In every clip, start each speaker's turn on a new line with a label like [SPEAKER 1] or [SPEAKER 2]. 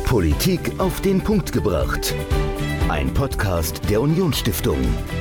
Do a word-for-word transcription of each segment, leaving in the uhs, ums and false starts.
[SPEAKER 1] Politik auf den Punkt gebracht. Ein Podcast der Unionsstiftung.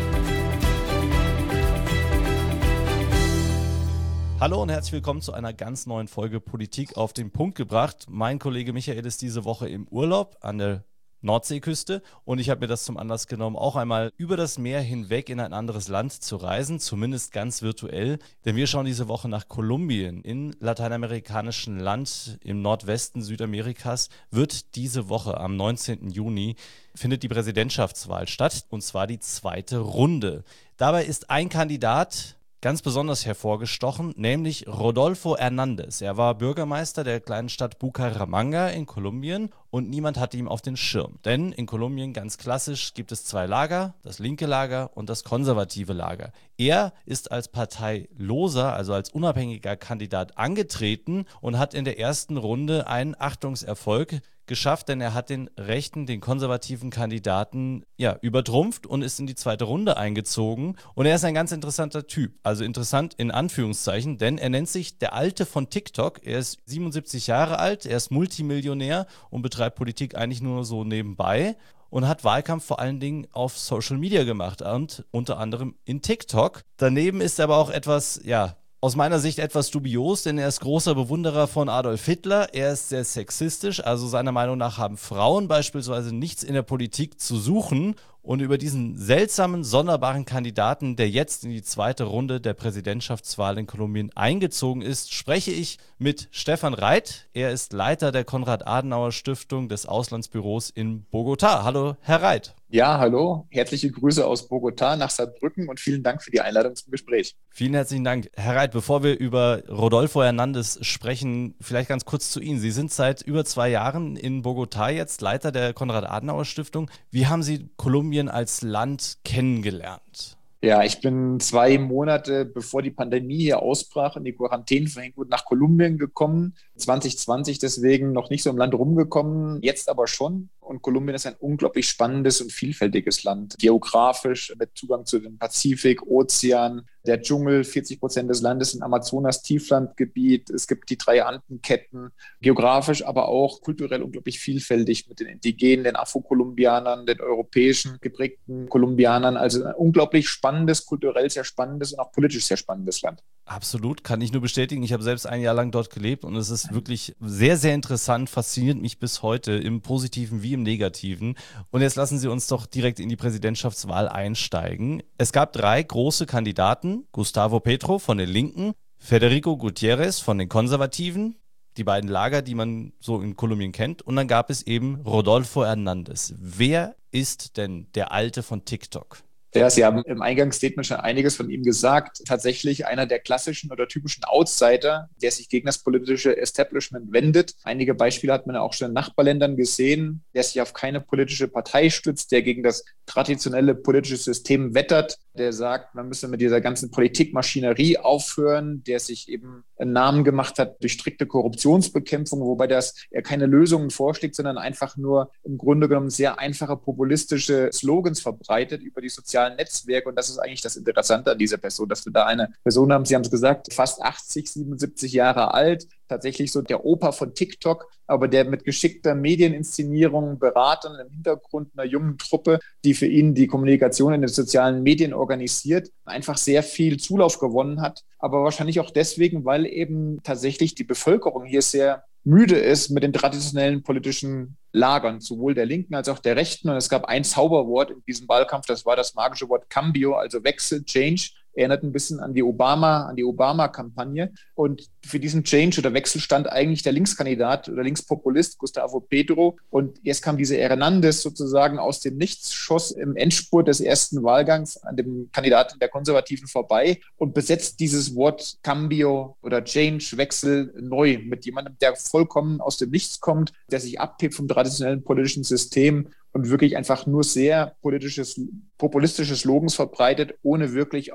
[SPEAKER 2] Hallo und herzlich willkommen zu einer ganz neuen Folge Politik auf den Punkt gebracht. Mein Kollege Michael ist diese Woche im Urlaub an der Nordseeküste und ich habe mir das zum Anlass genommen, auch einmal über das Meer hinweg in ein anderes Land zu reisen, zumindest ganz virtuell, denn wir schauen diese Woche nach Kolumbien. In lateinamerikanischen Land im Nordwesten Südamerikas wird diese Woche am neunzehnten Juni findet die Präsidentschaftswahl statt, und zwar die zweite Runde. Dabei ist ein Kandidat ganz besonders hervorgestochen, nämlich Rodolfo Hernández. Er war Bürgermeister der kleinen Stadt Bucaramanga in Kolumbien und niemand hatte ihn auf den Schirm. Denn in Kolumbien, ganz klassisch, gibt es zwei Lager, das linke Lager und das konservative Lager. Er ist als parteiloser, also als unabhängiger Kandidat angetreten und hat in der ersten Runde einen Achtungserfolg geschafft, denn er hat den rechten, den konservativen Kandidaten ja übertrumpft und ist in die zweite Runde eingezogen. Und er ist ein ganz interessanter Typ. Also interessant in Anführungszeichen, denn er nennt sich der Alte von TikTok. Er ist siebenundsiebzig Jahre alt, er ist Multimillionär und betreibt Politik eigentlich nur so nebenbei und hat Wahlkampf vor allen Dingen auf Social Media gemacht und unter anderem in TikTok. Daneben ist er aber auch etwas, ja, aus meiner Sicht etwas dubios, denn er ist großer Bewunderer von Adolf Hitler. Er ist sehr sexistisch, also seiner Meinung nach haben Frauen beispielsweise nichts in der Politik zu suchen. Und über diesen seltsamen, sonderbaren Kandidaten, der jetzt in die zweite Runde der Präsidentschaftswahl in Kolumbien eingezogen ist, spreche ich mit Stefan Reit. Er ist Leiter der Konrad-Adenauer-Stiftung des Auslandsbüros in Bogotá. Hallo, Herr Reit.
[SPEAKER 3] Ja, hallo. Herzliche Grüße aus Bogotá nach Saarbrücken und vielen Dank für die Einladung zum Gespräch.
[SPEAKER 2] Vielen herzlichen Dank. Herr Reit, bevor wir über Rodolfo Hernández sprechen, vielleicht ganz kurz zu Ihnen. Sie sind seit über zwei Jahren in Bogotá jetzt Leiter der Konrad-Adenauer-Stiftung. Wie haben Sie Kolumbien als Land kennengelernt?
[SPEAKER 3] Ja, ich bin zwei Monate, bevor die Pandemie hier ausbrach und die Quarantäne verhängt wurde, nach Kolumbien gekommen. zwanzig zwanzig deswegen noch nicht so im Land rumgekommen, jetzt aber schon. Und Kolumbien ist ein unglaublich spannendes und vielfältiges Land. Geografisch mit Zugang zu dem Pazifik, Ozean, der Dschungel, vierzig Prozent des Landes im Amazonas-Tieflandgebiet. Es gibt die drei Andenketten. Geografisch, aber auch kulturell unglaublich vielfältig mit den Indigenen, den Afro-Kolumbianern, den europäischen geprägten Kolumbianern. Also ein unglaublich spannendes, kulturell sehr spannendes und auch politisch sehr spannendes Land.
[SPEAKER 2] Absolut, kann ich nur bestätigen. Ich habe selbst ein Jahr lang dort gelebt und es ist wirklich sehr, sehr interessant, fasziniert mich bis heute im Positiven wie im Negativen. Und jetzt lassen Sie uns doch direkt in die Präsidentschaftswahl einsteigen. Es gab drei große Kandidaten: Gustavo Petro von den Linken, Federico Gutiérrez von den Konservativen, die beiden Lager, die man so in Kolumbien kennt. Und dann gab es eben Rodolfo Hernández. Wer ist denn der Alte von TikTok?
[SPEAKER 3] Ja, Sie haben im Eingangsstatement schon einiges von ihm gesagt. Tatsächlich einer der klassischen oder typischen Outsider, der sich gegen das politische Establishment wendet. Einige Beispiele hat man ja auch schon in Nachbarländern gesehen, der sich auf keine politische Partei stützt, der gegen das traditionelle politische System wettert, der sagt, man müsse mit dieser ganzen Politikmaschinerie aufhören, der sich eben einen Namen gemacht hat durch strikte Korruptionsbekämpfung, wobei das er keine Lösungen vorschlägt, sondern einfach nur im Grunde genommen sehr einfache populistische Slogans verbreitet über die sozialen Netzwerke. Und das ist eigentlich das Interessante an dieser Person, dass wir da eine Person haben, Sie haben es gesagt, fast achtzig, siebenundsiebzig Jahre alt, tatsächlich so der Opa von TikTok, aber der mit geschickter Medieninszenierung, Beratern im Hintergrund einer jungen Truppe, die für ihn die Kommunikation in den sozialen Medien organisiert, einfach sehr viel Zulauf gewonnen hat. Aber wahrscheinlich auch deswegen, weil eben tatsächlich die Bevölkerung hier sehr müde ist mit den traditionellen politischen Lagern, sowohl der Linken als auch der Rechten. Und es gab ein Zauberwort in diesem Wahlkampf, das war das magische Wort Cambio, also Wechsel, Change. Erinnert ein bisschen an die Obama, an die Obama-Kampagne. Und für diesen Change oder Wechsel stand eigentlich der Linkskandidat oder Linkspopulist Gustavo Petro. Und jetzt kam diese Hernández sozusagen aus dem Nichts, schoss im Endspurt des ersten Wahlgangs an dem Kandidaten der Konservativen vorbei und besetzt dieses Wort Cambio oder Change, Wechsel neu mit jemandem, der vollkommen aus dem Nichts kommt, der sich abhebt vom traditionellen politischen System und wirklich einfach nur sehr politisches, populistische Slogans verbreitet, ohne wirklich auf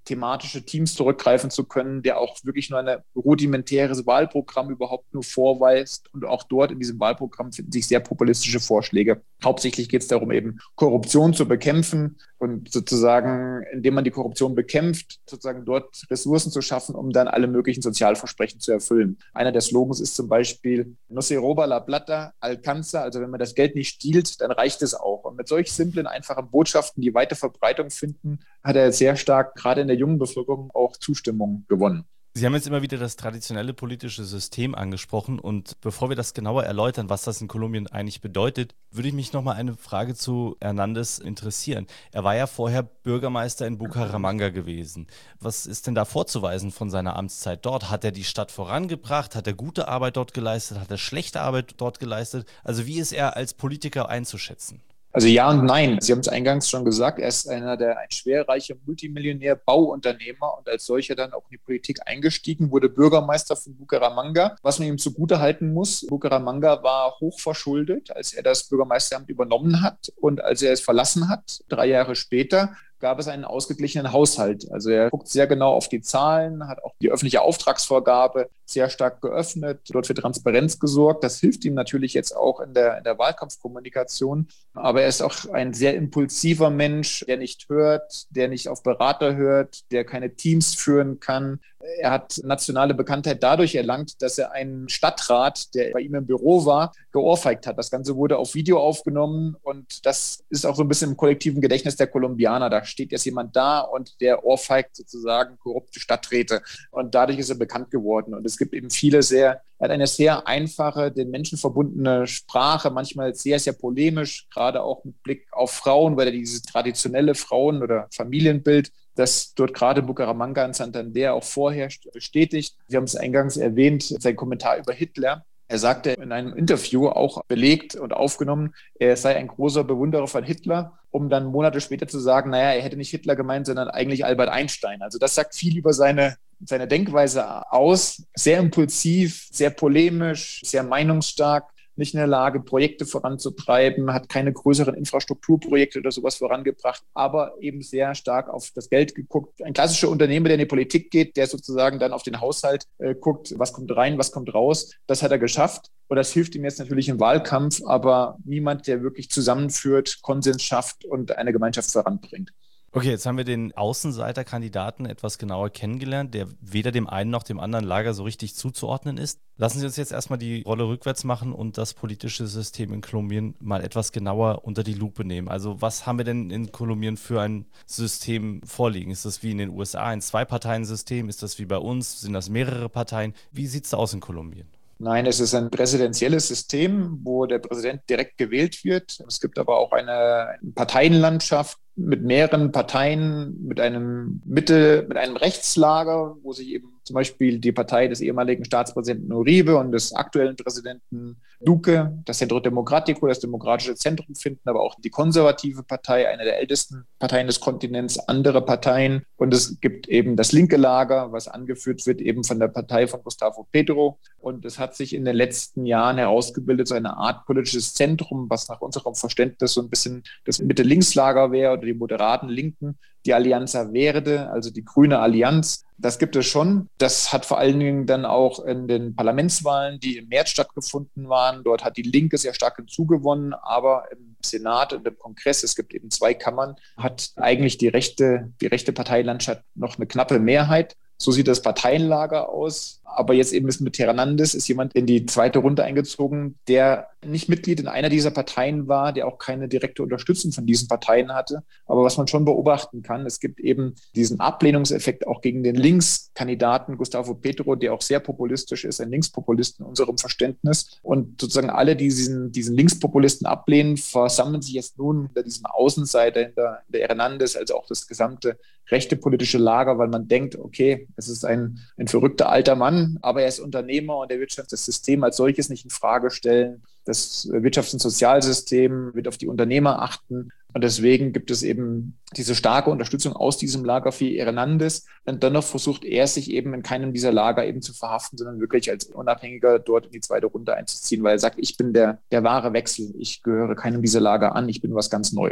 [SPEAKER 3] thematische Teams zurückgreifen zu können, der auch wirklich nur ein rudimentäres Wahlprogramm überhaupt nur vorweist. Und auch dort in diesem Wahlprogramm finden sich sehr populistische Vorschläge. Hauptsächlich geht es darum, eben Korruption zu bekämpfen und sozusagen, indem man die Korruption bekämpft, sozusagen dort Ressourcen zu schaffen, um dann alle möglichen Sozialversprechen zu erfüllen. Einer der Slogans ist zum Beispiel "No se roba la plata, alcanza", also wenn man das Geld nicht stiehlt, dann reicht es auch. Und mit solch simplen, einfachen Botschaften, die weite Verbreitung finden, hat er sehr stark, gerade in der jungen Bevölkerung, auch Zustimmung gewonnen.
[SPEAKER 2] Sie haben jetzt immer wieder das traditionelle politische System angesprochen und bevor wir das genauer erläutern, was das in Kolumbien eigentlich bedeutet, würde ich mich nochmal eine Frage zu Hernández interessieren. Er war ja vorher Bürgermeister in Bucaramanga gewesen. Was ist denn da vorzuweisen von seiner Amtszeit dort? Hat er die Stadt vorangebracht? Hat er gute Arbeit dort geleistet? Hat er schlechte Arbeit dort geleistet? Also wie ist er als Politiker einzuschätzen?
[SPEAKER 3] Also ja und nein. Sie haben es eingangs schon gesagt, er ist einer der ein schwerreicher Multimillionär, Bauunternehmer und als solcher dann auch in die Politik eingestiegen, wurde Bürgermeister von Bucaramanga. Was man ihm zugutehalten muss, Bucaramanga war hochverschuldet, als er das Bürgermeisteramt übernommen hat und als er es verlassen hat, drei Jahre später, gab es einen ausgeglichenen Haushalt. Also er guckt sehr genau auf die Zahlen, hat auch die öffentliche Auftragsvorgabe sehr stark geöffnet, dort für Transparenz gesorgt. Das hilft ihm natürlich jetzt auch in der, in der Wahlkampfkommunikation. Aber er ist auch ein sehr impulsiver Mensch, der nicht hört, der nicht auf Berater hört, der keine Teams führen kann. Er hat nationale Bekanntheit dadurch erlangt, dass er einen Stadtrat, der bei ihm im Büro war, geohrfeigt hat. Das Ganze wurde auf Video aufgenommen und das ist auch so ein bisschen im kollektiven Gedächtnis der Kolumbianer. Da steht jetzt jemand da und der ohrfeigt sozusagen korrupte Stadträte und dadurch ist er bekannt geworden. Und es gibt eben viele sehr, er hat eine sehr einfache, den Menschen verbundene Sprache, manchmal sehr, sehr polemisch, gerade auch mit Blick auf Frauen, weil er dieses traditionelle Frauen- oder Familienbild, das dort gerade Bucaramanga und Santander auch vorherrscht, bestätigt. Sie haben es eingangs erwähnt, sein Kommentar über Hitler. Er sagte in einem Interview, auch belegt und aufgenommen, er sei ein großer Bewunderer von Hitler, um dann Monate später zu sagen, naja, er hätte nicht Hitler gemeint, sondern eigentlich Albert Einstein. Also das sagt viel über seine, seine Denkweise aus. Sehr impulsiv, sehr polemisch, sehr meinungsstark. Nicht in der Lage, Projekte voranzutreiben, hat keine größeren Infrastrukturprojekte oder sowas vorangebracht, aber eben sehr stark auf das Geld geguckt. Ein klassischer Unternehmer, der in die Politik geht, der sozusagen dann auf den Haushalt äh, guckt, was kommt rein, was kommt raus. Das hat er geschafft und das hilft ihm jetzt natürlich im Wahlkampf, aber niemand, der wirklich zusammenführt, Konsens schafft und eine Gemeinschaft voranbringt.
[SPEAKER 2] Okay, jetzt haben wir den Außenseiterkandidaten etwas genauer kennengelernt, der weder dem einen noch dem anderen Lager so richtig zuzuordnen ist. Lassen Sie uns jetzt erstmal die Rolle rückwärts machen und das politische System in Kolumbien mal etwas genauer unter die Lupe nehmen. Also was haben wir denn in Kolumbien für ein System vorliegen? Ist das wie in den U S A ein Zwei-Parteien-System? Ist das wie bei uns? Sind das mehrere Parteien? Wie sieht es da aus in Kolumbien?
[SPEAKER 3] Nein, es ist ein präsidentielles System, wo der Präsident direkt gewählt wird. Es gibt aber auch eine Parteienlandschaft mit mehreren Parteien, mit einem Mitte, mit einem Rechtslager, wo sich eben zum Beispiel die Partei des ehemaligen Staatspräsidenten Uribe und des aktuellen Präsidenten Duque, das Centro Democrático, das demokratische Zentrum finden, aber auch die konservative Partei, eine der ältesten Parteien des Kontinents, andere Parteien. Und es gibt eben das linke Lager, was angeführt wird eben von der Partei von Gustavo Petro. Und es hat sich in den letzten Jahren herausgebildet, so eine Art politisches Zentrum, was nach unserem Verständnis so ein bisschen das Mitte-Links-Lager wäre oder die moderaten Linken, die Alianza Verde, also die grüne Allianz. Das gibt es schon. Das hat vor allen Dingen dann auch in den Parlamentswahlen, die im März stattgefunden waren. Dort hat die Linke sehr stark hinzugewonnen, aber im Senat und im Kongress, es gibt eben zwei Kammern, hat eigentlich die rechte, die rechte Parteilandschaft noch eine knappe Mehrheit. So sieht das Parteienlager aus. Aber jetzt eben ist mit Hernández ist jemand in die zweite Runde eingezogen, der nicht Mitglied in einer dieser Parteien war, der auch keine direkte Unterstützung von diesen Parteien hatte. Aber was man schon beobachten kann, es gibt eben diesen Ablehnungseffekt auch gegen den Linkskandidaten Gustavo Petro, der auch sehr populistisch ist, ein Linkspopulist in unserem Verständnis. Und sozusagen alle, die diesen, diesen Linkspopulisten ablehnen, versammeln sich jetzt nun hinter diesem Außenseiter, hinter, hinter Hernández, also auch das gesamte rechte politische Lager, weil man denkt, okay, es ist ein, ein verrückter alter Mann, aber er ist Unternehmer und er wird das System als solches nicht in Frage stellen. Das Wirtschafts- und Sozialsystem wird auf die Unternehmer achten. Und deswegen gibt es eben diese starke Unterstützung aus diesem Lager für Hernández. Und dennoch versucht er sich eben in keinem dieser Lager eben zu verhaften, sondern wirklich als Unabhängiger dort in die zweite Runde einzuziehen, weil er sagt, ich bin der, der wahre Wechsel. Ich gehöre keinem dieser Lager an. Ich bin was ganz Neues.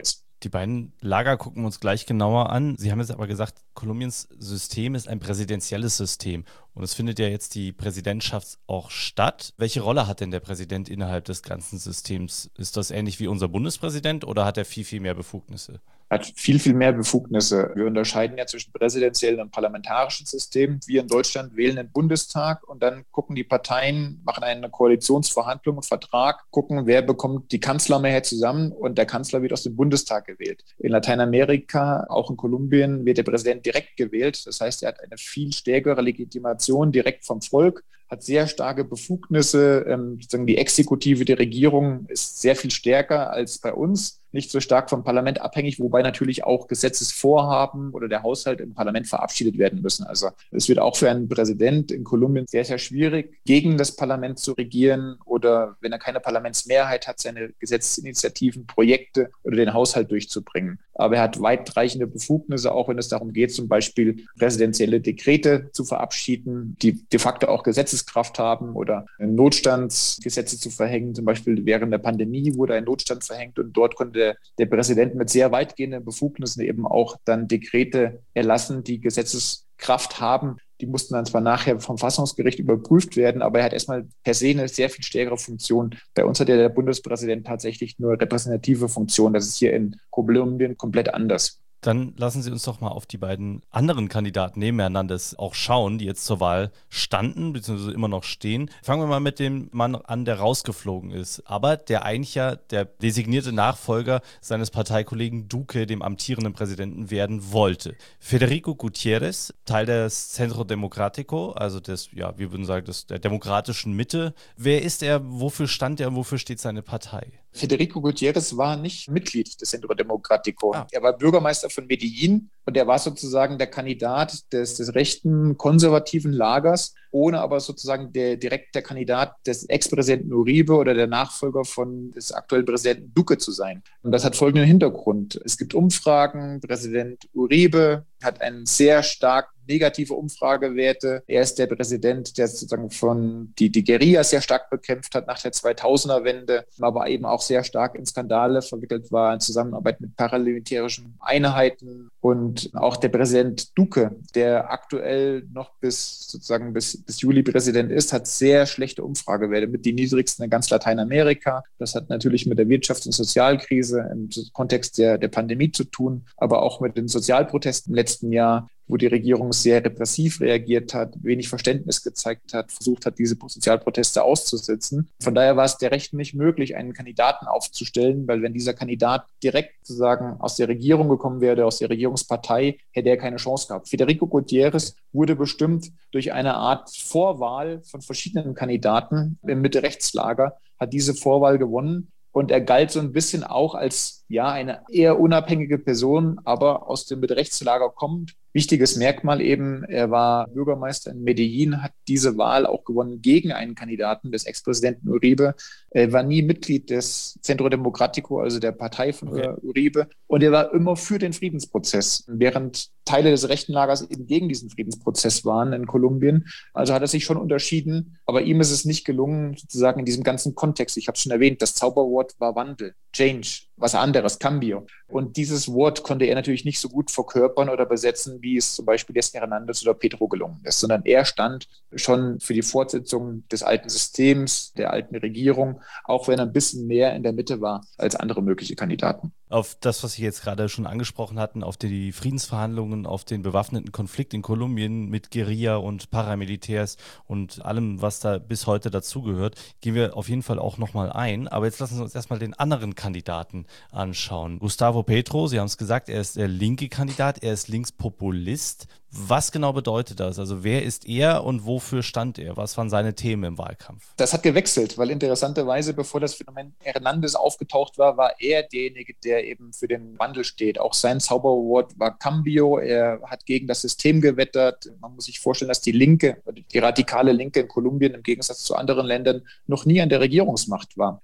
[SPEAKER 2] Die beiden Lager gucken wir uns gleich genauer an. Sie haben jetzt aber gesagt, Kolumbiens System ist ein präsidentielles System. Und es findet ja jetzt die Präsidentschaft auch statt. Welche Rolle hat denn der Präsident innerhalb des ganzen Systems? Ist das ähnlich wie unser Bundespräsident oder hat er viel, viel mehr Befugnisse?
[SPEAKER 3] Hat viel, viel mehr Befugnisse. Wir unterscheiden ja zwischen präsidentiellen und parlamentarischen Systemen. Wir in Deutschland wählen den Bundestag und dann gucken die Parteien, machen eine Koalitionsverhandlung, einen Vertrag, gucken, wer bekommt die Kanzlermehrheit zusammen und der Kanzler wird aus dem Bundestag gewählt. In Lateinamerika, auch in Kolumbien, wird der Präsident direkt gewählt. Das heißt, er hat eine viel stärkere Legitimation direkt vom Volk, hat sehr starke Befugnisse. Ähm, sozusagen die Exekutive, die Regierung ist sehr viel stärker als bei uns. Nicht so stark vom Parlament abhängig, wobei natürlich auch Gesetzesvorhaben oder der Haushalt im Parlament verabschiedet werden müssen. Also es wird auch für einen Präsident in Kolumbien sehr, sehr schwierig, gegen das Parlament zu regieren oder, wenn er keine Parlamentsmehrheit hat, seine Gesetzesinitiativen, Projekte oder den Haushalt durchzubringen. Aber er hat weitreichende Befugnisse, auch wenn es darum geht, zum Beispiel präsidentielle Dekrete zu verabschieden, die de facto auch Gesetzeskraft haben oder Notstandsgesetze zu verhängen. Zum Beispiel während der Pandemie wurde ein Notstand verhängt und dort konnte Der, der Präsident mit sehr weitgehenden Befugnissen eben auch dann Dekrete erlassen, die Gesetzeskraft haben. Die mussten dann zwar nachher vom Verfassungsgericht überprüft werden, aber er hat erstmal per se eine sehr viel stärkere Funktion. Bei uns hat ja der Bundespräsident tatsächlich nur repräsentative Funktion. Das ist hier in Kolumbien komplett anders.
[SPEAKER 2] Dann lassen Sie uns doch mal auf die beiden anderen Kandidaten nebeneinander auch schauen, die jetzt zur Wahl standen, beziehungsweise immer noch stehen. Fangen wir mal mit dem Mann an, der rausgeflogen ist, aber der eigentlich ja der designierte Nachfolger seines Parteikollegen Duque, dem amtierenden Präsidenten, werden wollte. Federico Gutiérrez, Teil des Centro Democrático, also des, ja, wir würden sagen, des, der demokratischen Mitte. Wer ist er, wofür stand er und wofür steht seine Partei?
[SPEAKER 3] Federico Gutiérrez war nicht Mitglied des Centro Democrático.
[SPEAKER 2] Ah.
[SPEAKER 3] Er war Bürgermeister von Medellín und er war sozusagen der Kandidat des, des rechten konservativen Lagers, ohne aber sozusagen der, direkt der Kandidat des Ex-Präsidenten Uribe oder der Nachfolger von des aktuellen Präsidenten Duque zu sein. Und das hat folgenden Hintergrund. Es gibt Umfragen, Präsident Uribe hat einen sehr stark negative Umfragewerte. Er ist der Präsident, der sozusagen von die, die Guerilla sehr stark bekämpft hat nach der zweitausender-Wende, aber eben auch sehr stark in Skandale verwickelt war in Zusammenarbeit mit paramilitärischen Einheiten. Und auch der Präsident Duque, der aktuell noch bis sozusagen bis, bis Juli Präsident ist, hat sehr schlechte Umfragewerte, mit die niedrigsten in ganz Lateinamerika. Das hat natürlich mit der Wirtschafts- und Sozialkrise im Kontext der, der Pandemie zu tun, aber auch mit den Sozialprotesten im letzten Jahr, wo die Regierung sehr repressiv reagiert hat, wenig Verständnis gezeigt hat, versucht hat, diese Sozialproteste auszusitzen. Von daher war es der Rechten nicht möglich, einen Kandidaten aufzustellen, weil wenn dieser Kandidat direkt sozusagen aus der Regierung gekommen wäre, aus der Regierungspartei, hätte er keine Chance gehabt. Federico Gutiérrez wurde bestimmt durch eine Art Vorwahl von verschiedenen Kandidaten im Mitte-Rechts-Lager, hat diese Vorwahl gewonnen. Und er galt so ein bisschen auch als ja eine eher unabhängige Person, aber aus dem Mitte-Rechts-Lager kommt. Wichtiges Merkmal eben, er war Bürgermeister in Medellín, hat diese Wahl auch gewonnen gegen einen Kandidaten des Ex-Präsidenten Uribe. Er war nie Mitglied des Centro Democrático, also der Partei von okay. Uribe. Und er war immer für den Friedensprozess, während Teile des rechten Lagers eben gegen diesen Friedensprozess waren in Kolumbien. Also hat er sich schon unterschieden. Aber ihm ist es nicht gelungen, sozusagen in diesem ganzen Kontext, ich habe es schon erwähnt, das Zauberwort war Wandel, Change, was anderes, Cambio. Und dieses Wort konnte er natürlich nicht so gut verkörpern oder besetzen, wie es zum Beispiel Yasser Hernández oder Petro gelungen ist, sondern er stand schon für die Fortsetzung des alten Systems, der alten Regierung, auch wenn er ein bisschen mehr in der Mitte war als andere mögliche Kandidaten.
[SPEAKER 2] Auf das, was Sie jetzt gerade schon angesprochen hatten, auf die Friedensverhandlungen, auf den bewaffneten Konflikt in Kolumbien mit Guerilla und Paramilitärs und allem, was da bis heute dazugehört, gehen wir auf jeden Fall auch nochmal ein. Aber jetzt lassen Sie uns erstmal den anderen Kandidaten anschauen. Gustavo Petro, Sie haben es gesagt, er ist der linke Kandidat, er ist Linkspopulist. Was genau bedeutet das? Also wer ist er und wofür stand er? Was waren seine Themen im Wahlkampf?
[SPEAKER 3] Das hat gewechselt, weil interessanterweise, bevor das Phänomen Hernández aufgetaucht war, war er derjenige, der eben für den Wandel steht. Auch sein Zauberwort war Cambio. Er hat gegen das System gewettert. Man muss sich vorstellen, dass die Linke, die radikale Linke in Kolumbien im Gegensatz zu anderen Ländern noch nie an der Regierungsmacht war.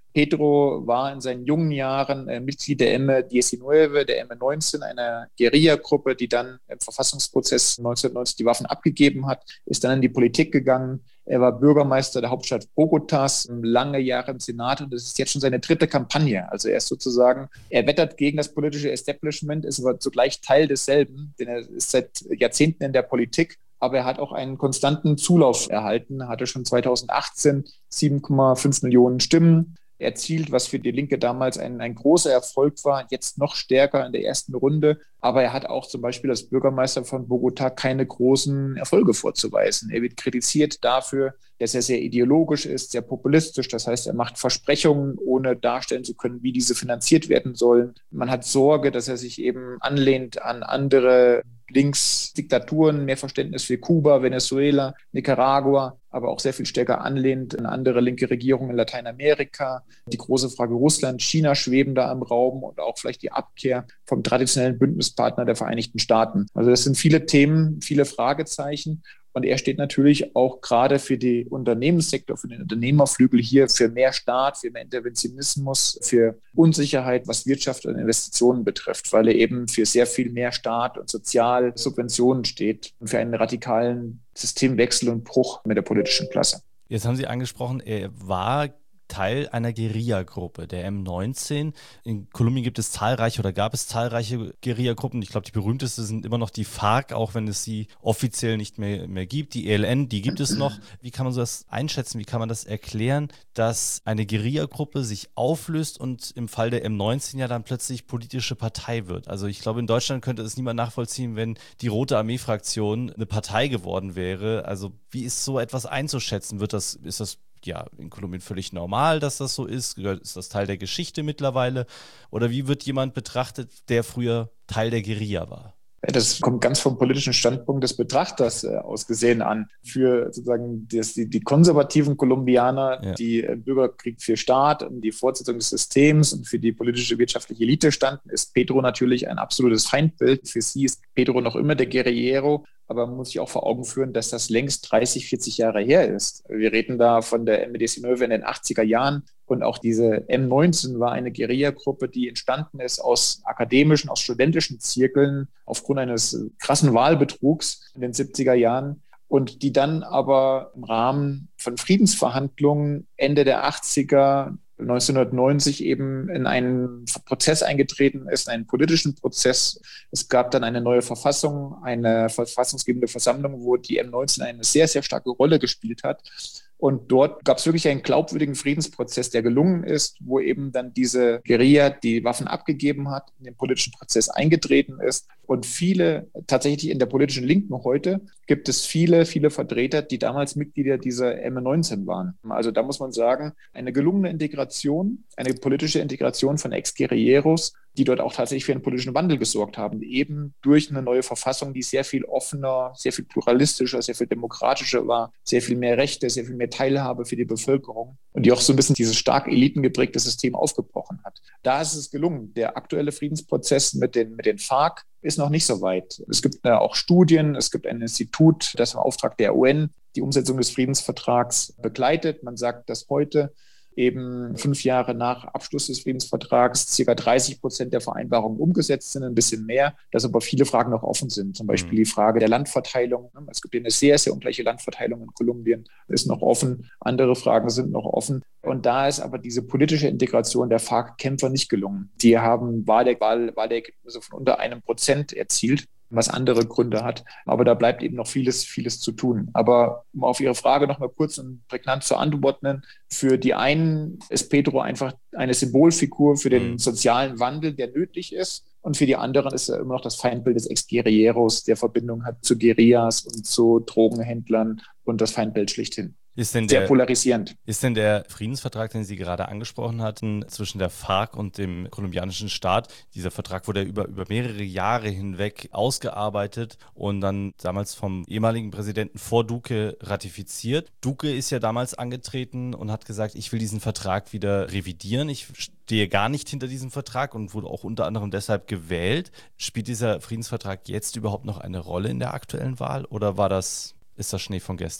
[SPEAKER 3] Petro war in seinen jungen Jahren äh, Mitglied der M neunzehn, der M neunzehn, einer Guerilla-Gruppe, die dann im Verfassungsprozess neunzehnhundertneunzig die Waffen abgegeben hat, ist dann in die Politik gegangen. Er war Bürgermeister der Hauptstadt Bogotas, lange Jahre im Senat und das ist jetzt schon seine dritte Kampagne. Also er ist sozusagen, er wettert gegen das politische Establishment, ist aber zugleich Teil desselben, denn er ist seit Jahrzehnten in der Politik. Aber er hat auch einen konstanten Zulauf erhalten, hatte schon zweitausendachtzehn sieben Komma fünf Millionen Stimmen erzielt, was für die Linke damals ein, ein großer Erfolg war, jetzt noch stärker in der ersten Runde. Aber er hat auch zum Beispiel als Bürgermeister von Bogotá keine großen Erfolge vorzuweisen. Er wird kritisiert dafür, dass er sehr ideologisch ist, sehr populistisch. Das heißt, er macht Versprechungen, ohne darstellen zu können, wie diese finanziert werden sollen. Man hat Sorge, dass er sich eben anlehnt an andere Linksdiktaturen, mehr Verständnis für Kuba, Venezuela, Nicaragua, aber auch sehr viel stärker anlehnt an andere linke Regierungen in Lateinamerika. Die große Frage Russland, China schweben da im Raum und auch vielleicht die Abkehr vom traditionellen Bündnispartner der Vereinigten Staaten. Also das sind viele Themen, viele Fragezeichen. Und er steht natürlich auch gerade für den Unternehmenssektor, für den Unternehmerflügel hier für mehr Staat, für mehr Interventionismus, für Unsicherheit, was Wirtschaft und Investitionen betrifft, weil er eben für sehr viel mehr Staat und Sozialsubventionen steht und für einen radikalen Systemwechsel und Bruch mit der politischen Klasse.
[SPEAKER 2] Jetzt haben Sie angesprochen, er war Teil einer Guerilla-Gruppe, der M neunzehn. In Kolumbien gibt es zahlreiche oder gab es zahlreiche Guerilla-Gruppen. Ich glaube, die berühmteste sind immer noch die FARC, auch wenn es sie offiziell nicht mehr, mehr gibt. Die E L N, die gibt es noch. Wie kann man so das einschätzen? Wie kann man das erklären, dass eine Guerilla-Gruppe sich auflöst und im Fall der M neunzehn ja dann plötzlich politische Partei wird? Also ich glaube, in Deutschland könnte es niemand nachvollziehen, wenn die Rote Armee-Fraktion eine Partei geworden wäre. Also wie ist so etwas einzuschätzen? Wird das, ist das ja in Kolumbien völlig normal, dass das so ist? Ist das Teil der Geschichte mittlerweile? Oder wie wird jemand betrachtet, der früher Teil der Guerilla war?
[SPEAKER 3] Das kommt ganz vom politischen Standpunkt des Betrachters äh, aus gesehen an. Für sozusagen das, die, die konservativen Kolumbianer, ja, die im Bürgerkrieg für Staat und die Fortsetzung des Systems und für die politische wirtschaftliche Elite standen, ist Petro natürlich ein absolutes Feindbild. Für sie ist Petro noch immer der Guerillero, aber man muss sich auch vor Augen führen, dass das längst dreißig, vierzig Jahre her ist. Wir reden da von der M neunzehn in den achtziger Jahren. Und auch diese M neunzehn war eine Guerilla-Gruppe, die entstanden ist aus akademischen, aus studentischen Zirkeln aufgrund eines krassen Wahlbetrugs in den siebziger Jahren und die dann aber im Rahmen von Friedensverhandlungen Ende der achtziger, neunzehnhundertneunzig eben in einen Prozess eingetreten ist, in einen politischen Prozess. Es gab dann eine neue Verfassung, eine verfassungsgebende Versammlung, wo die M neunzehn eine sehr, sehr starke Rolle gespielt hat. Und dort gab es wirklich einen glaubwürdigen Friedensprozess, der gelungen ist, wo eben dann diese Guerilla die Waffen abgegeben hat, in den politischen Prozess eingetreten ist. Und viele, tatsächlich in der politischen Linken heute, gibt es viele, viele Vertreter, die damals Mitglieder dieser M neunzehn waren. Also da muss man sagen, eine gelungene Integration, eine politische Integration von Ex-Guerilleros, die dort auch tatsächlich für einen politischen Wandel gesorgt haben, eben durch eine neue Verfassung, die sehr viel offener, sehr viel pluralistischer, sehr viel demokratischer war, sehr viel mehr Rechte, sehr viel mehr Teilhabe für die Bevölkerung und die auch so ein bisschen dieses stark elitengeprägte System aufgebrochen hat. Da ist es gelungen. Der aktuelle Friedensprozess mit den, mit den FARC ist noch nicht so weit. Es gibt äh, auch Studien, es gibt ein Institut, das im Auftrag der U N die Umsetzung des Friedensvertrags begleitet. Man sagt, dass heute eben fünf Jahre nach Abschluss des Friedensvertrags circa dreißig Prozent der Vereinbarungen umgesetzt sind, ein bisschen mehr, dass aber viele Fragen noch offen sind. Zum Beispiel die Frage der Landverteilung. Es gibt eine sehr, sehr ungleiche Landverteilung in Kolumbien, ist noch offen. Andere Fragen sind noch offen. Und da ist aber diese politische Integration der FARC-Kämpfer nicht gelungen. Die haben Wahlergebnisse von unter einem Prozent erzielt, was andere Gründe hat. Aber da bleibt eben noch vieles, vieles zu tun. Aber um auf Ihre Frage noch mal kurz und prägnant zu antworten, für die einen ist Petro einfach eine Symbolfigur für den sozialen Wandel, der nötig ist. Und für die anderen ist er immer noch das Feindbild des Ex-Guerilleros, der Verbindung hat zu Guerillas und zu Drogenhändlern und das Feindbild schlichthin.
[SPEAKER 2] Ist denn
[SPEAKER 3] Sehr
[SPEAKER 2] der,
[SPEAKER 3] polarisierend.
[SPEAKER 2] Ist denn der Friedensvertrag, den Sie gerade angesprochen hatten, zwischen der FARC und dem kolumbianischen Staat, dieser Vertrag wurde über, über mehrere Jahre hinweg ausgearbeitet und dann damals vom ehemaligen Präsidenten vor Duque ratifiziert. Duque ist ja damals angetreten und hat gesagt, ich will diesen Vertrag wieder revidieren. Ich stehe gar nicht hinter diesem Vertrag und wurde auch unter anderem deshalb gewählt. Spielt dieser Friedensvertrag jetzt überhaupt noch eine Rolle in der aktuellen Wahl oder war das, ist das Schnee von gestern?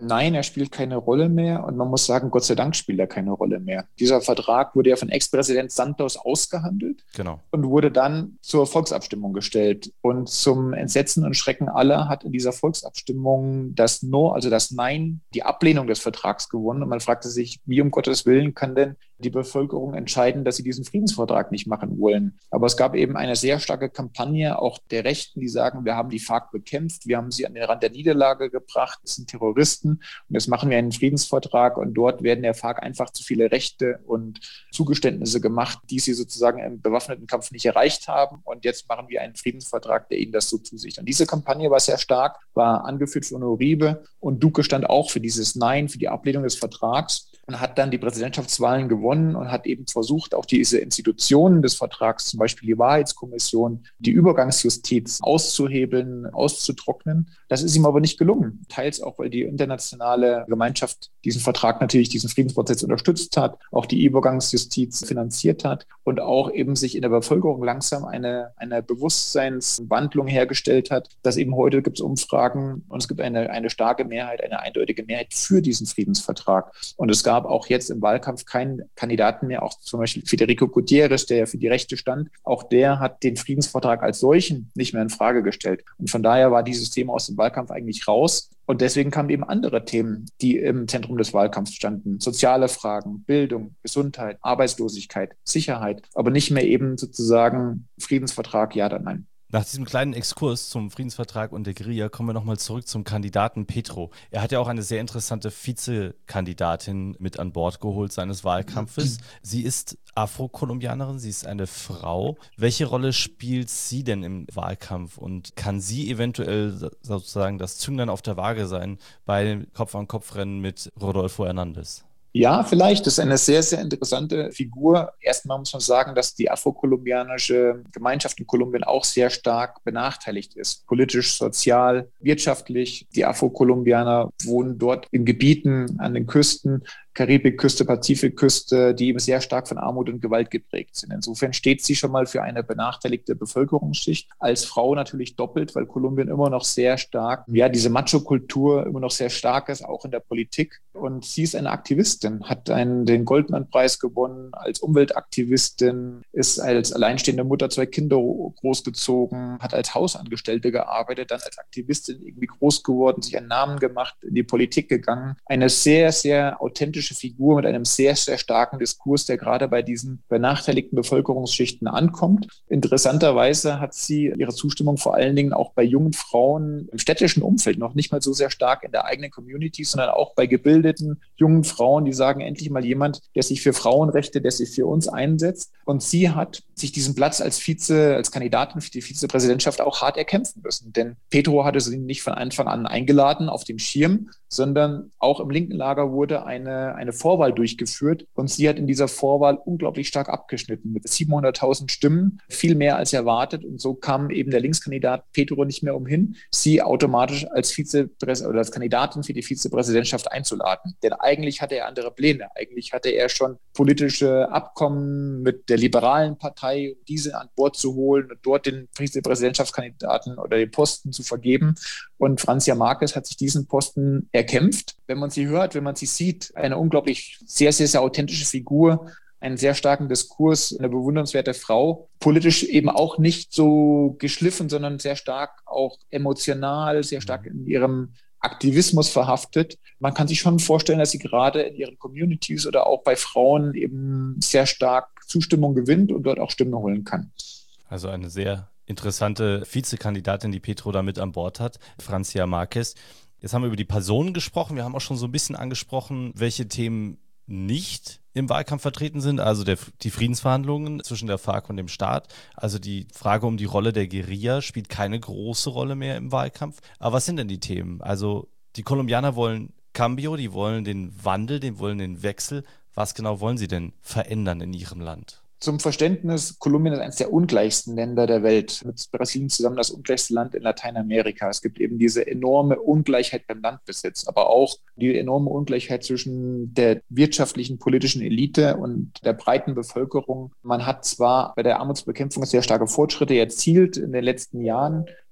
[SPEAKER 3] Nein, er spielt keine Rolle mehr und man muss sagen, Gott sei Dank spielt er keine Rolle mehr. Dieser Vertrag wurde ja von Ex-Präsident Santos ausgehandelt
[SPEAKER 2] Genau.
[SPEAKER 3] und wurde dann zur Volksabstimmung gestellt. Und zum Entsetzen und Schrecken aller hat in dieser Volksabstimmung das No, also das Nein, die Ablehnung des Vertrags gewonnen. Und man fragte sich, wie um Gottes Willen kann denn die Bevölkerung entscheiden, dass sie diesen Friedensvertrag nicht machen wollen. Aber es gab eben eine sehr starke Kampagne, auch der Rechten, die sagen, wir haben die FARC bekämpft, wir haben sie an den Rand der Niederlage gebracht, es sind Terroristen und jetzt machen wir einen Friedensvertrag und dort werden der FARC einfach zu viele Rechte und Zugeständnisse gemacht, die sie sozusagen im bewaffneten Kampf nicht erreicht haben und jetzt machen wir einen Friedensvertrag, der ihnen das so zusichert. Und diese Kampagne war sehr stark, war angeführt von Uribe und Duque stand auch für dieses Nein, für die Ablehnung des Vertrags und hat dann die Präsidentschaftswahlen gewonnen und hat eben versucht, auch diese Institutionen des Vertrags, zum Beispiel die Wahrheitskommission, die Übergangsjustiz auszuhebeln, auszutrocknen. Das ist ihm aber nicht gelungen. Teils auch, weil die internationale Gemeinschaft diesen Vertrag natürlich, diesen Friedensprozess unterstützt hat, auch die Übergangsjustiz finanziert hat und auch eben sich in der Bevölkerung langsam eine, eine Bewusstseinswandlung hergestellt hat, dass eben heute gibt es Umfragen und es gibt eine, eine starke Mehrheit, eine eindeutige Mehrheit für diesen Friedensvertrag. Und es gab auch jetzt im Wahlkampf keinen Kandidaten mehr, auch zum Beispiel Federico Gutierrez, der ja für die Rechte stand. Auch der hat den Friedensvertrag als solchen nicht mehr in Frage gestellt. Und von daher war dieses Thema aus dem Wahlkampf eigentlich raus. Und deswegen kamen eben andere Themen, die im Zentrum des Wahlkampfs standen. Soziale Fragen, Bildung, Gesundheit, Arbeitslosigkeit, Sicherheit, aber nicht mehr eben sozusagen Friedensvertrag, ja oder nein.
[SPEAKER 2] Nach diesem kleinen Exkurs zum Friedensvertrag und der Guerilla kommen wir nochmal zurück zum Kandidaten Petro. Er hat ja auch eine sehr interessante Vizekandidatin mit an Bord geholt seines Wahlkampfes. Sie ist Afro-Kolumbianerin, sie ist eine Frau. Welche Rolle spielt sie denn im Wahlkampf und kann sie eventuell sozusagen das Zünglein auf der Waage sein bei Kopf-an-Kopf-Rennen mit Rodolfo Hernández?
[SPEAKER 3] Ja, vielleicht. Das ist eine sehr, sehr interessante Figur. Erstmal muss man sagen, dass die afrokolumbianische Gemeinschaft in Kolumbien auch sehr stark benachteiligt ist. Politisch, sozial, wirtschaftlich. Die Afrokolumbianer wohnen dort in Gebieten an den Küsten, Karibikküste, Pazifikküste, die eben sehr stark von Armut und Gewalt geprägt sind. Insofern steht sie schon mal für eine benachteiligte Bevölkerungsschicht. Als Frau natürlich doppelt, weil Kolumbien immer noch sehr stark, ja, diese Macho-Kultur immer noch sehr stark ist, auch in der Politik. Und sie ist eine Aktivistin, hat einen, den Goldman-Preis gewonnen als Umweltaktivistin, ist als alleinstehende Mutter zwei Kinder großgezogen, hat als Hausangestellte gearbeitet, dann als Aktivistin irgendwie groß geworden, sich einen Namen gemacht, in die Politik gegangen. Eine sehr, sehr authentische Figur mit einem sehr, sehr starken Diskurs, der gerade bei diesen benachteiligten Bevölkerungsschichten ankommt. Interessanterweise hat sie ihre Zustimmung vor allen Dingen auch bei jungen Frauen im städtischen Umfeld, noch nicht mal so sehr stark in der eigenen Community, sondern auch bei gebildeten jungen Frauen, die sagen, endlich mal jemand, der sich für Frauenrechte, der sich für uns einsetzt. Und sie hat sich diesen Platz als Vize, als Kandidatin für die Vizepräsidentschaft auch hart erkämpfen müssen. Denn Petro hatte sie nicht von Anfang an eingeladen auf dem Schirm, sondern auch im linken Lager wurde eine, eine Vorwahl durchgeführt und sie hat in dieser Vorwahl unglaublich stark abgeschnitten mit siebenhunderttausend Stimmen, viel mehr als erwartet und so kam eben der Linkskandidat Petro nicht mehr umhin, sie automatisch als Vizepräs- oder als Kandidatin für die Vizepräsidentschaft einzuladen. Denn eigentlich hatte er andere Pläne, eigentlich hatte er schon politische Abkommen mit der liberalen Partei, um diese an Bord zu holen und dort den Vizepräsidentschaftskandidaten oder den Posten zu vergeben. Und Francia Márquez hat sich diesen Posten erkämpft. Wenn man sie hört, wenn man sie sieht, eine unglaublich sehr, sehr, sehr authentische Figur, einen sehr starken Diskurs, eine bewundernswerte Frau. Politisch eben auch nicht so geschliffen, sondern sehr stark auch emotional, sehr stark in ihrem Aktivismus verhaftet. Man kann sich schon vorstellen, dass sie gerade in ihren Communities oder auch bei Frauen eben sehr stark Zustimmung gewinnt und dort auch Stimmen holen kann.
[SPEAKER 2] Also eine sehr interessante Vizekandidatin, die Petro da mit an Bord hat, Francia Márquez. Jetzt haben wir über die Personen gesprochen. Wir haben auch schon so ein bisschen angesprochen, welche Themen nicht im Wahlkampf vertreten sind, also der, die Friedensverhandlungen zwischen der FARC und dem Staat. Also die Frage um die Rolle der Guerilla spielt keine große Rolle mehr im Wahlkampf. Aber was sind denn die Themen? Also die Kolumbianer wollen Cambio, die wollen den Wandel, die wollen den Wechsel. Was genau wollen sie denn verändern in ihrem Land?
[SPEAKER 3] Zum Verständnis, Kolumbien ist eines der ungleichsten Länder der Welt, mit Brasilien zusammen das ungleichste Land in Lateinamerika. Es gibt eben diese enorme Ungleichheit beim Landbesitz, aber auch die enorme Ungleichheit zwischen der wirtschaftlichen, politischen Elite und der breiten Bevölkerung. Man hat zwar bei der Armutsbekämpfung sehr starke Fortschritte erzielt in den letzten Jahren,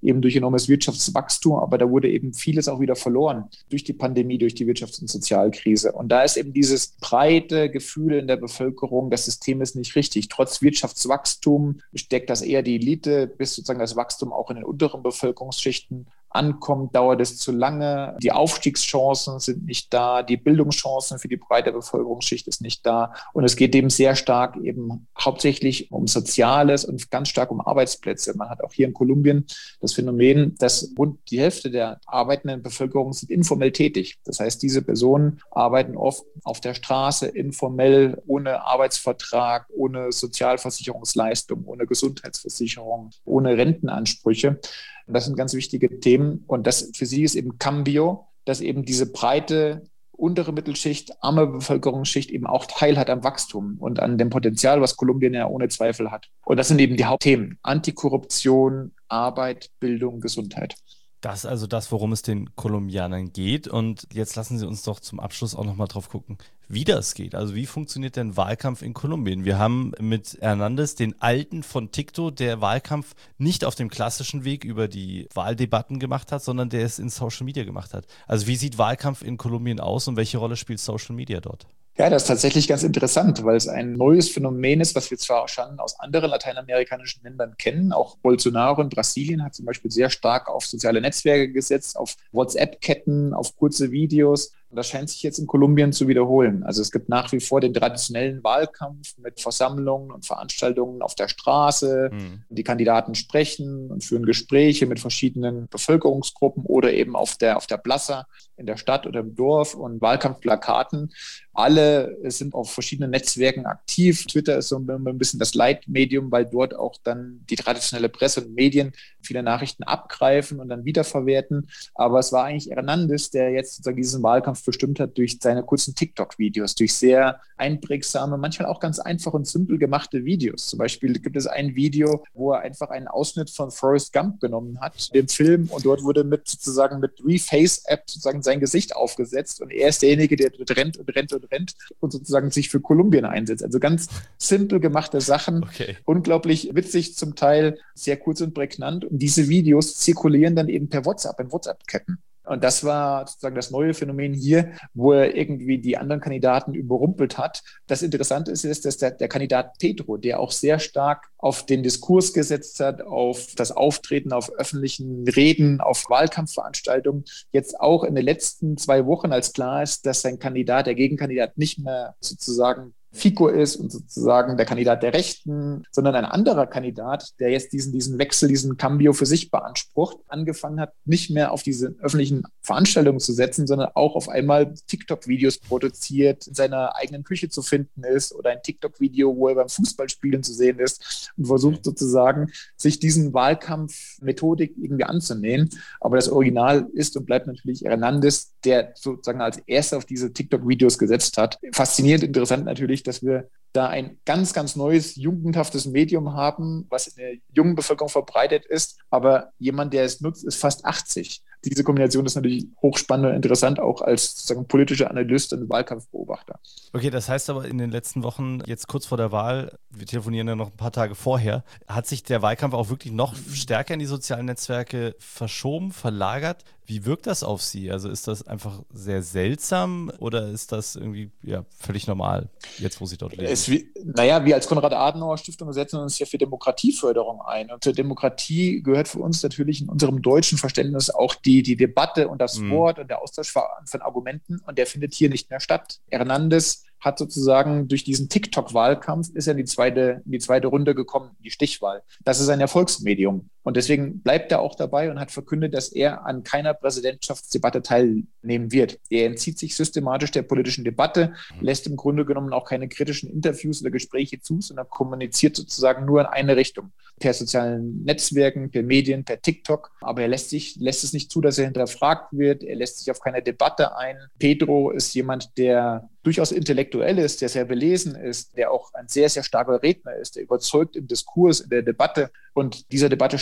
[SPEAKER 3] eben durch enormes Wirtschaftswachstum, aber da wurde eben vieles auch wieder verloren durch die Pandemie, durch die Wirtschafts- und Sozialkrise. Und da ist eben dieses breite Gefühl in der Bevölkerung, das System ist nicht richtig. Trotz Wirtschaftswachstum steckt das eher die Elite, bis sozusagen das Wachstum auch in den unteren Bevölkerungsschichten ankommt, dauert es zu lange. Die Aufstiegschancen sind nicht da, die Bildungschancen für die breite Bevölkerungsschicht ist nicht da. Und es geht eben sehr stark eben hauptsächlich um Soziales und ganz stark um Arbeitsplätze. Man hat auch hier in Kolumbien das Phänomen, dass rund die Hälfte der arbeitenden Bevölkerung sind informell tätig. Das heißt, diese Personen arbeiten oft auf der Straße, informell, ohne Arbeitsvertrag, ohne Sozialversicherungsleistung, ohne Gesundheitsversicherung, ohne Rentenansprüche. Und das sind ganz wichtige Themen. Und das für sie ist eben Cambio, dass eben diese breite untere Mittelschicht, arme Bevölkerungsschicht eben auch Teil hat am Wachstum und an dem Potenzial, was Kolumbien ja ohne Zweifel hat. Und das sind eben die Hauptthemen: Antikorruption, Arbeit, Bildung, Gesundheit.
[SPEAKER 2] Das ist also das, worum es den Kolumbianern geht. Und jetzt lassen Sie uns doch zum Abschluss auch nochmal drauf gucken, wie das geht. Also wie funktioniert denn Wahlkampf in Kolumbien? Wir haben mit Hernández den Alten von TikTok, der Wahlkampf nicht auf dem klassischen Weg über die Wahldebatten gemacht hat, sondern der es in Social Media gemacht hat. Also wie sieht Wahlkampf in Kolumbien aus und welche Rolle spielt Social Media dort?
[SPEAKER 3] Ja, das ist tatsächlich ganz interessant, weil es ein neues Phänomen ist, was wir zwar schon aus anderen lateinamerikanischen Ländern kennen. Auch Bolsonaro in Brasilien hat zum Beispiel sehr stark auf soziale Netzwerke gesetzt, auf WhatsApp-Ketten, auf kurze Videos. Und das scheint sich jetzt in Kolumbien zu wiederholen. Also es gibt nach wie vor den traditionellen Wahlkampf mit Versammlungen und Veranstaltungen auf der Straße. Mhm. Die Kandidaten sprechen und führen Gespräche mit verschiedenen Bevölkerungsgruppen oder eben auf der, auf der Plaza in der Stadt oder im Dorf und Wahlkampfplakaten. Alle sind auf verschiedenen Netzwerken aktiv. Twitter ist so ein bisschen das Leitmedium, weil dort auch dann die traditionelle Presse und Medien viele Nachrichten abgreifen und dann wiederverwerten. Aber es war eigentlich Hernández, der jetzt sozusagen diesen Wahlkampf bestimmt hat durch seine kurzen TikTok-Videos, durch sehr einprägsame, manchmal auch ganz einfach und simpel gemachte Videos. Zum Beispiel gibt es ein Video, wo er einfach einen Ausschnitt von Forrest Gump genommen hat, dem Film, und dort wurde mit sozusagen mit Reface-App sozusagen sein Gesicht aufgesetzt und er ist derjenige, der rennt und rennt und rennt und sozusagen sich für Kolumbien einsetzt. Also ganz simpel gemachte Sachen, okay. Unglaublich witzig, zum Teil sehr kurz und prägnant. Und diese Videos zirkulieren dann eben per WhatsApp, in WhatsApp-Ketten. Und das war sozusagen das neue Phänomen hier, wo er irgendwie die anderen Kandidaten überrumpelt hat. Das Interessante ist, ist dass der, der Kandidat Petro, der auch sehr stark auf den Diskurs gesetzt hat, auf das Auftreten, auf öffentlichen Reden, auf Wahlkampfveranstaltungen, jetzt auch in den letzten zwei Wochen, als klar ist, dass sein Kandidat, der Gegenkandidat, nicht mehr sozusagen Fico ist und sozusagen der Kandidat der Rechten, sondern ein anderer Kandidat, der jetzt diesen, diesen Wechsel, diesen Cambio für sich beansprucht, angefangen hat, nicht mehr auf diese öffentlichen Veranstaltungen zu setzen, sondern auch auf einmal TikTok-Videos produziert, in seiner eigenen Küche zu finden ist oder ein TikTok-Video, wo er beim Fußballspielen zu sehen ist und versucht sozusagen, sich diesen Wahlkampfmethodik irgendwie anzunähern. Aber das Original ist und bleibt natürlich Hernández, der sozusagen als erster auf diese TikTok-Videos gesetzt hat. Faszinierend interessant natürlich, dass wir da ein ganz, ganz neues, jugendhaftes Medium haben, was in der jungen Bevölkerung verbreitet ist. Aber jemand, der es nutzt, ist fast achtzig. Diese Kombination ist natürlich hochspannend und interessant, auch als sozusagen politischer Analyst und Wahlkampfbeobachter.
[SPEAKER 2] Okay, das heißt aber in den letzten Wochen, jetzt kurz vor der Wahl, wir telefonieren ja noch ein paar Tage vorher, hat sich der Wahlkampf auch wirklich noch stärker in die sozialen Netzwerke verschoben, verlagert. Wie wirkt das auf Sie? Also ist das einfach sehr seltsam oder ist das irgendwie ja, völlig normal, jetzt wo Sie dort leben?
[SPEAKER 3] Es, naja, wir als Konrad-Adenauer-Stiftung setzen uns ja für Demokratieförderung ein. Und zur Demokratie gehört für uns natürlich in unserem deutschen Verständnis auch die, die Debatte und das mhm. Wort und der Austausch von Argumenten. Und der findet hier nicht mehr statt. Hernández hat sozusagen durch diesen TikTok-Wahlkampf ist er in die zweite, in die zweite Runde gekommen, die Stichwahl. Das ist ein Erfolgsmedium. Und deswegen bleibt er auch dabei und hat verkündet, dass er an keiner Präsidentschaftsdebatte teilnehmen wird. Er entzieht sich systematisch der politischen Debatte, lässt im Grunde genommen auch keine kritischen Interviews oder Gespräche zu, sondern kommuniziert sozusagen nur in eine Richtung. Per sozialen Netzwerken, per Medien, per TikTok. Aber er lässt sich, lässt es nicht zu, dass er hinterfragt wird. Er lässt sich auf keine Debatte ein. Pedro ist jemand, der durchaus intellektuell ist, der sehr belesen ist, der auch ein sehr, sehr starker Redner ist, der überzeugt im Diskurs, in der Debatte. Und dieser Debatte stellt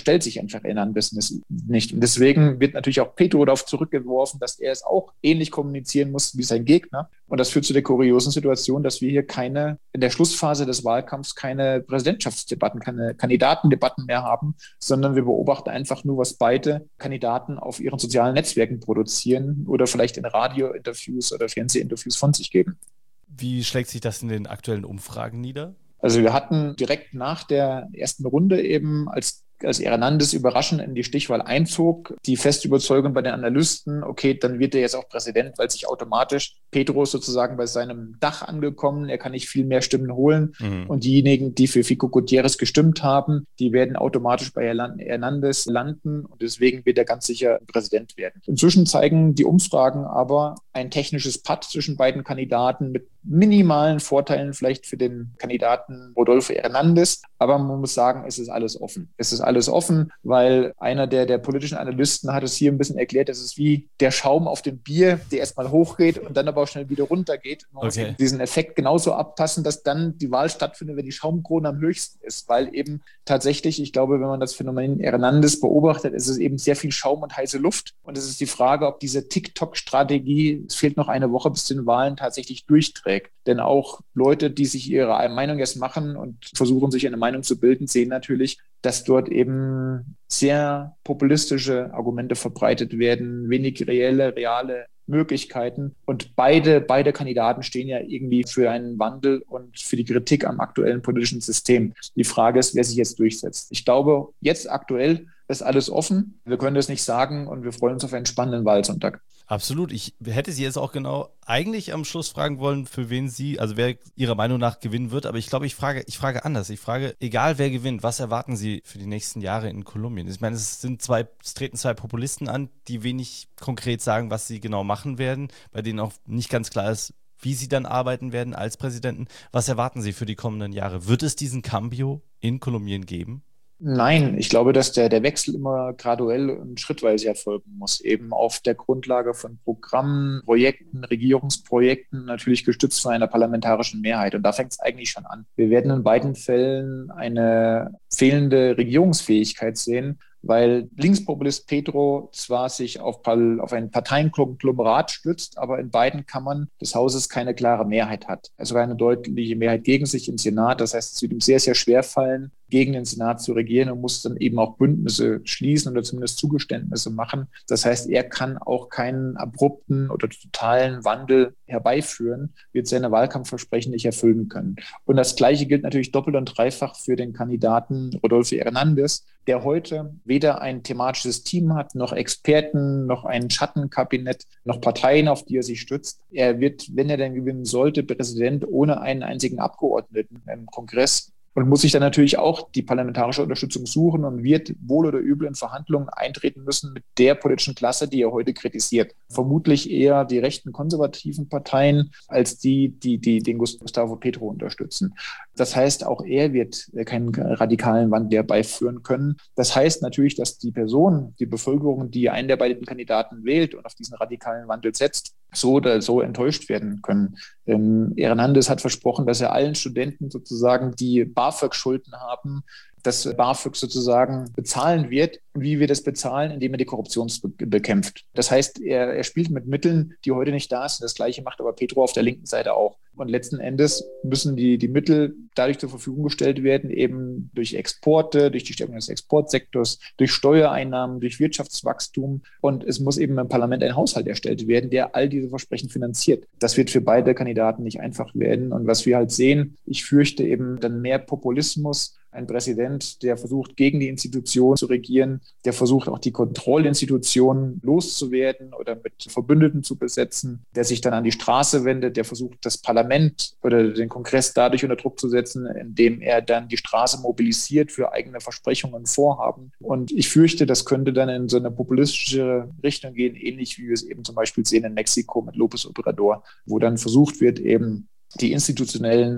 [SPEAKER 3] stellt sich einfach Hernandez nicht. Und deswegen wird natürlich auch Petro darauf zurückgeworfen, dass er es auch ähnlich kommunizieren muss wie sein Gegner. Und das führt zu der kuriosen Situation, dass wir hier keine, in der Schlussphase des Wahlkampfs keine Präsidentschaftsdebatten, keine Kandidatendebatten mehr haben, sondern wir beobachten einfach nur, was beide Kandidaten auf ihren sozialen Netzwerken produzieren oder vielleicht in Radiointerviews oder Fernsehinterviews von sich geben.
[SPEAKER 2] Wie schlägt sich das in den aktuellen Umfragen nieder?
[SPEAKER 3] Also wir hatten direkt nach der ersten Runde eben, als als Hernandez überraschend in die Stichwahl einzog, die feste Überzeugung bei den Analysten, okay, dann wird er jetzt auch Präsident, weil sich automatisch Petro ist sozusagen bei seinem Dach angekommen, er kann nicht viel mehr Stimmen holen mhm. und diejenigen, die für Fico Gutierrez gestimmt haben, die werden automatisch bei Hernandez landen und deswegen wird er ganz sicher Präsident werden. Inzwischen zeigen die Umfragen aber ein technisches Patt zwischen beiden Kandidaten mit minimalen Vorteilen vielleicht für den Kandidaten Rodolfo Hernandez, aber man muss sagen, es ist alles offen. Es ist alles offen, weil einer der, der politischen Analysten hat es hier ein bisschen erklärt, es ist wie der Schaum auf dem Bier, der erstmal hochgeht und dann aber auch schnell wieder runtergeht. Man
[SPEAKER 2] okay.
[SPEAKER 3] muss diesen Effekt genauso abpassen, dass dann die Wahl stattfindet, wenn die Schaumkrone am höchsten ist, weil eben tatsächlich, ich glaube, wenn man das Phänomen Hernandez beobachtet, ist es eben sehr viel Schaum und heiße Luft und es ist die Frage, ob diese TikTok-Strategie, es fehlt noch eine Woche bis zu den Wahlen, tatsächlich durchträgt. Denn auch Leute, die sich ihre Meinung jetzt machen und versuchen, sich eine Meinung zu bilden, sehen natürlich, dass dort eben sehr populistische Argumente verbreitet werden, wenig reelle, reale Möglichkeiten. Und beide, beide Kandidaten stehen ja irgendwie für einen Wandel und für die Kritik am aktuellen politischen System. Die Frage ist, wer sich jetzt durchsetzt. Ich glaube, jetzt aktuell ist alles offen. Wir können das nicht sagen und wir freuen uns auf einen spannenden Wahlsonntag.
[SPEAKER 2] Absolut. Ich hätte Sie jetzt auch genau eigentlich am Schluss fragen wollen, für wen Sie, also wer Ihrer Meinung nach gewinnen wird. Aber ich glaube, ich frage, ich frage anders. Ich frage, egal wer gewinnt, was erwarten Sie für die nächsten Jahre in Kolumbien? Ich meine, es sind zwei, es treten zwei Populisten an, die wenig konkret sagen, was sie genau machen werden, bei denen auch nicht ganz klar ist, wie sie dann arbeiten werden als Präsidenten. Was erwarten Sie für die kommenden Jahre? Wird es diesen Cambio in Kolumbien geben?
[SPEAKER 3] Nein, ich glaube, dass der, der Wechsel immer graduell und schrittweise erfolgen muss, eben auf der Grundlage von Programmen, Projekten, Regierungsprojekten, natürlich gestützt von einer parlamentarischen Mehrheit. Und da fängt es eigentlich schon an. Wir werden in beiden Fällen eine fehlende Regierungsfähigkeit sehen, weil Linkspopulist Petro zwar sich auf, auf ein Parteienkonglomerat stützt, aber in beiden Kammern des Hauses keine klare Mehrheit hat. Also eine deutliche Mehrheit gegen sich im Senat. Das heißt, es wird ihm sehr, sehr schwer fallen, gegen den Senat zu regieren und muss dann eben auch Bündnisse schließen oder zumindest Zugeständnisse machen. Das heißt, er kann auch keinen abrupten oder totalen Wandel herbeiführen, wird seine Wahlkampfversprechen nicht erfüllen können. Und das Gleiche gilt natürlich doppelt und dreifach für den Kandidaten Rodolfo Hernandez, der heute weder ein thematisches Team hat, noch Experten, noch ein Schattenkabinett, noch Parteien, auf die er sich stützt. Er wird, wenn er denn gewinnen sollte, Präsident ohne einen einzigen Abgeordneten im Kongress und muss sich dann natürlich auch die parlamentarische Unterstützung suchen und wird wohl oder übel in Verhandlungen eintreten müssen mit der politischen Klasse, die er heute kritisiert. Vermutlich eher die rechten konservativen Parteien als die, die, die den Gustavo Petro unterstützen. Das heißt, auch er wird keinen radikalen Wandel herbeiführen können. Das heißt natürlich, dass die Person, die Bevölkerung, die einen der beiden Kandidaten wählt und auf diesen radikalen Wandel setzt, so oder so enttäuscht werden können. Ähm, Hernandez hat versprochen, dass er allen Studenten sozusagen, die BAföG-Schulden haben, dass BAföG sozusagen bezahlen wird. Und wie wir das bezahlen, indem er die Korruption bekämpft. Das heißt, er, er spielt mit Mitteln, die heute nicht da sind. Das Gleiche macht aber Petro auf der linken Seite auch. Und letzten Endes müssen die, die Mittel dadurch zur Verfügung gestellt werden, eben durch Exporte, durch die Stärkung des Exportsektors, durch Steuereinnahmen, durch Wirtschaftswachstum. Und es muss eben im Parlament ein Haushalt erstellt werden, der all diese Versprechen finanziert. Das wird für beide Kandidaten nicht einfach werden. Und was wir halt sehen, ich fürchte eben dann mehr Populismus, ein Präsident, der versucht, gegen die Institutionen zu regieren, der versucht, auch die Kontrollinstitutionen loszuwerden oder mit Verbündeten zu besetzen, der sich dann an die Straße wendet, der versucht, das Parlament oder den Kongress dadurch unter Druck zu setzen, indem er dann die Straße mobilisiert für eigene Versprechungen und Vorhaben. Und ich fürchte, das könnte dann in so eine populistische Richtung gehen, ähnlich wie wir es eben zum Beispiel sehen in Mexiko mit López Obrador, wo dann versucht wird, eben die institutionellen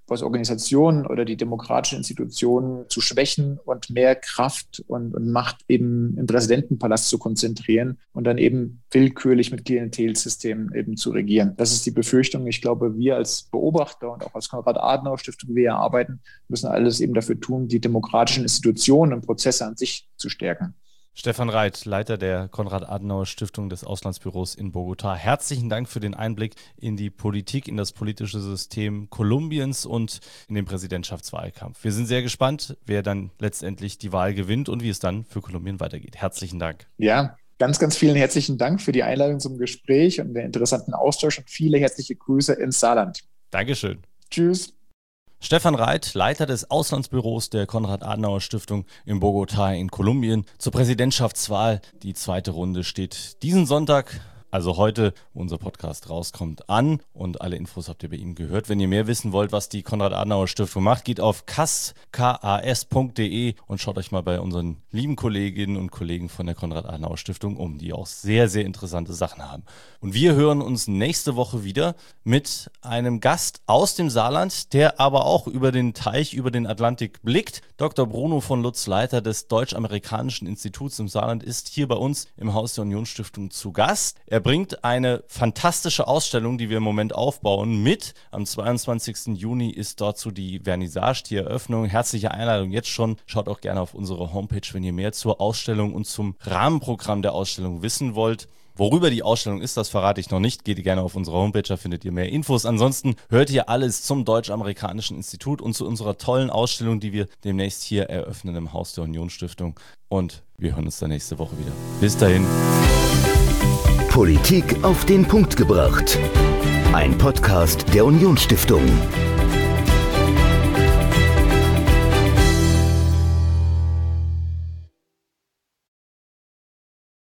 [SPEAKER 3] was Organisationen oder die demokratischen Institutionen zu schwächen und mehr Kraft und, und Macht eben im Präsidentenpalast zu konzentrieren und dann eben willkürlich mit Klientelsystemen eben zu regieren. Das ist die Befürchtung. Ich glaube, wir als Beobachter und auch als Konrad-Adenauer-Stiftung, wie wir hier arbeiten, müssen alles eben dafür tun, die demokratischen Institutionen und Prozesse an sich zu stärken.
[SPEAKER 2] Stefan Reit, Leiter der Konrad-Adenauer-Stiftung des Auslandsbüros in Bogotá. Herzlichen Dank für den Einblick in die Politik, in das politische System Kolumbiens und in den Präsidentschaftswahlkampf. Wir sind sehr gespannt, wer dann letztendlich die Wahl gewinnt und wie es dann für Kolumbien weitergeht. Herzlichen Dank.
[SPEAKER 3] Ja, ganz, ganz vielen herzlichen Dank für die Einladung zum Gespräch und den interessanten Austausch und viele herzliche Grüße ins Saarland.
[SPEAKER 2] Dankeschön.
[SPEAKER 3] Tschüss.
[SPEAKER 2] Stefan Reit, Leiter des Auslandsbüros der Konrad-Adenauer-Stiftung in Bogotá in Kolumbien zur Präsidentschaftswahl. Die zweite Runde steht diesen Sonntag, also heute, wo unser Podcast rauskommt, an. Und alle Infos habt ihr bei ihm gehört. Wenn ihr mehr wissen wollt, was die Konrad-Adenauer-Stiftung macht, geht auf kas punkt de und schaut euch mal bei unseren lieben Kolleginnen und Kollegen von der Konrad-Adenauer-Stiftung um, die auch sehr, sehr interessante Sachen haben. Und wir hören uns nächste Woche wieder mit einem Gast aus dem Saarland, der aber auch über den Teich, über den Atlantik blickt. Doktor Bruno von Lutz, Leiter des Deutsch-Amerikanischen Instituts im Saarland, ist hier bei uns im Haus der Union-Stiftung zu Gast. Er bringt eine fantastische Ausstellung, die wir im Moment aufbauen, mit. Am zweiundzwanzigsten Juni ist dazu die Vernissage, die Eröffnung. Herzliche Einladung jetzt schon. Schaut auch gerne auf unsere Homepage, wenn ihr mehr zur Ausstellung und zum Rahmenprogramm der Ausstellung wissen wollt. Worüber die Ausstellung ist, das verrate ich noch nicht. Geht gerne auf unsere Homepage, da findet ihr mehr Infos. Ansonsten hört ihr alles zum Deutsch-Amerikanischen Institut und zu unserer tollen Ausstellung, die wir demnächst hier eröffnen im Haus der Union-Stiftung. Und wir hören uns dann nächste Woche wieder. Bis dahin.
[SPEAKER 1] Politik auf den Punkt gebracht. Ein Podcast der Union-Stiftung.